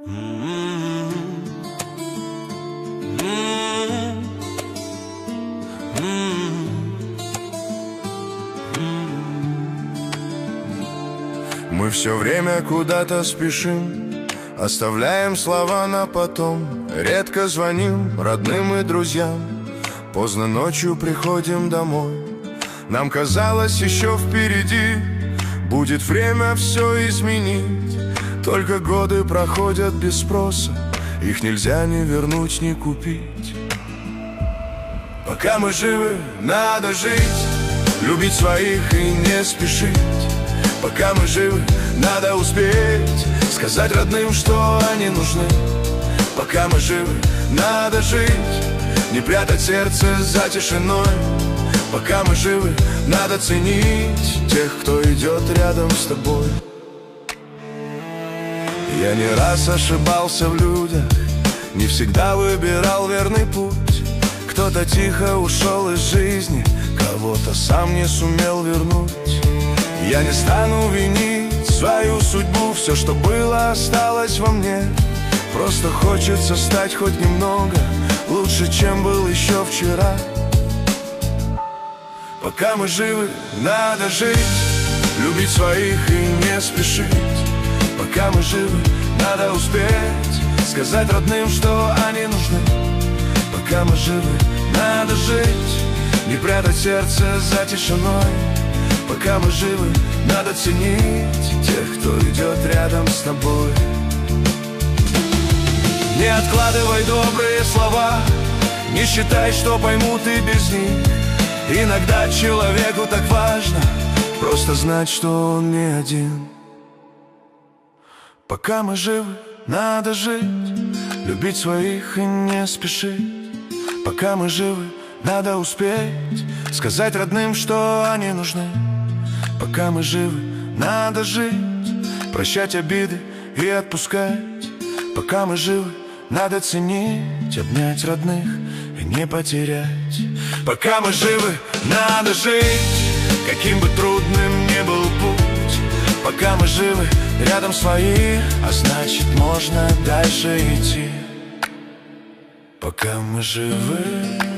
Мы все время куда-то спешим, оставляем слова на потом. Редко звоним родным и друзьям, поздно ночью приходим домой. Нам казалось, еще впереди будет время все изменить. Только годы проходят без спроса, их нельзя ни вернуть, ни купить. Пока мы живы, надо жить, любить своих и не спешить. Пока мы живы, надо успеть сказать родным, что они нужны. Пока мы живы, надо жить, не прятать сердце за тишиной. Пока мы живы, надо ценить тех, кто идет рядом с тобой. Я не раз ошибался в людях, не всегда выбирал верный путь. Кто-то тихо ушел из жизни, кого-то сам не сумел вернуть. Я не стану винить свою судьбу, все, что было, осталось во мне. Просто хочется стать хоть немного лучше, чем был еще вчера. Пока мы живы, надо жить, любить своих и не спешить. Пока мы живы, надо успеть сказать родным, что они нужны. Пока мы живы, надо жить, не прятать сердце за тишиной. Пока мы живы, надо ценить тех, кто идет рядом с тобой. Не откладывай добрые слова, не считай, что поймут и без них. Иногда человеку так важно просто знать, что он не один. Пока мы живы, надо жить, любить своих и не спешить. Пока мы живы, надо успеть сказать родным, что они нужны. Пока мы живы, надо жить, прощать обиды и отпускать. Пока мы живы, надо ценить, обнять родных и не потерять. Пока мы живы, надо жить, каким бы трудным ни был путь. Пока мы живы, рядом свои, а значит, можно дальше идти. Пока мы живы.